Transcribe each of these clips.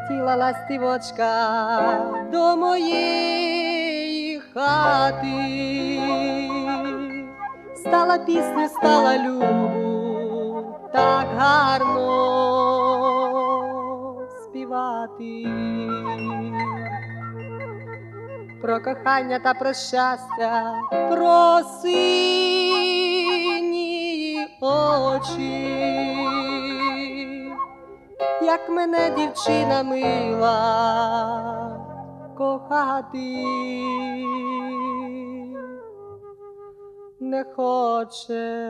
Прилетіла ластівочка до моєї хати, стала пісню, стала любу так гарно співати. Про кохання та про щастя, про сині очі, як мене дівчина мила кохати не хоче.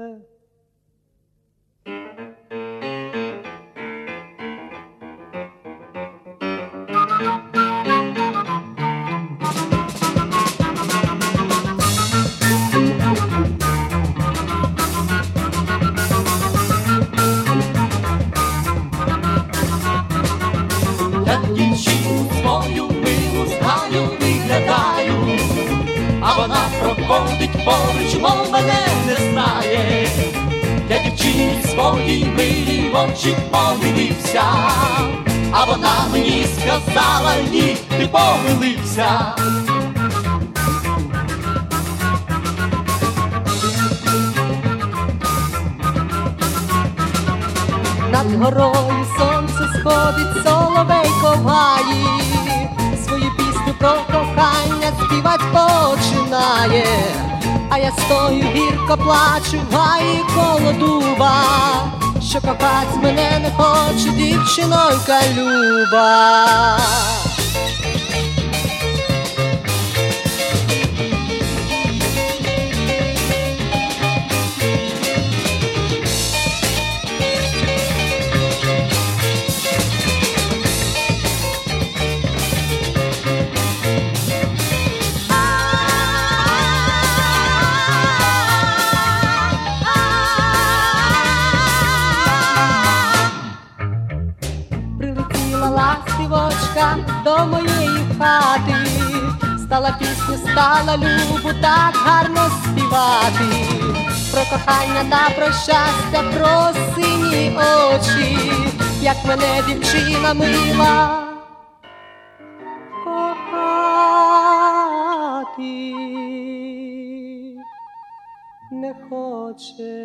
Свою милу знаю, виглядаю, а вона проходить поруч, мов мене не знає. Я дівчині своїй милій в очі подивився, а вона мені сказала: ні, ти помилився. Над горою сонце сходить, соловейко в гаї, свою пісню про кохання співать починає. А я стою, гірко плачу в гаї коло дуба, що кохать мене не хоче дівчинонька люба. Ластівочка до моєї хати, стала пісню, стала любу так гарно співати. Про кохання та про щастя, про сині очі, як мене дівчина мила кохати не хоче.